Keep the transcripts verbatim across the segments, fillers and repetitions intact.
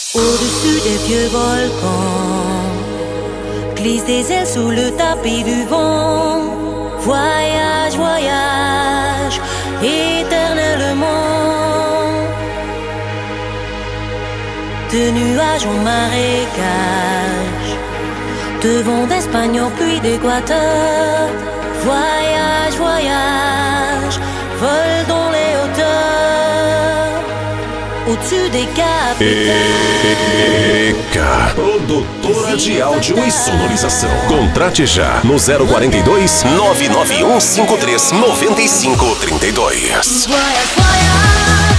Au-dessus des vieux volcans, glisse des ailes sous le tapis du vent. Voyage, voyage, éternellement. De nuages en marécage, de vent d'Espagne en pluie d'Équateur. Voyage, voyage, vol dans les hauteurs, au-dessus des capitales. ECA, produtora de áudio e sonorização. Contrate já no zero quarenta e dois, nove nove um cinco três, nove cinco três dois. Voyage, voyage.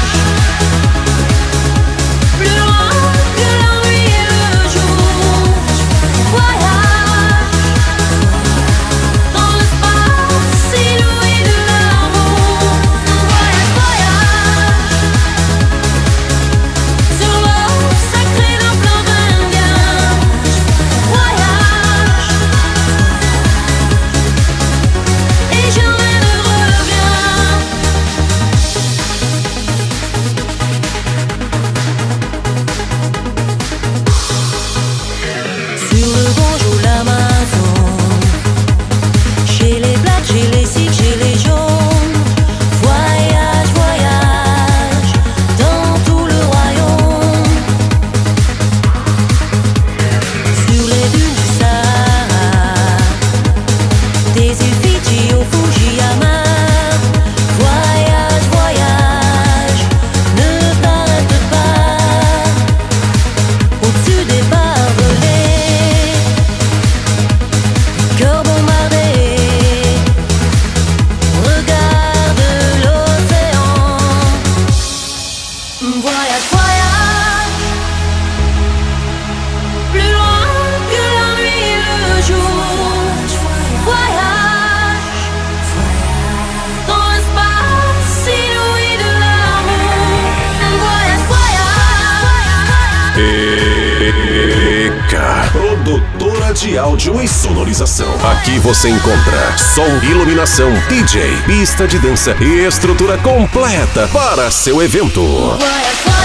ECA, produtora de áudio e sonorização. Aqui você encontra som, iluminação, D J, pista de dança e estrutura completa para seu evento. Voyage, voyage.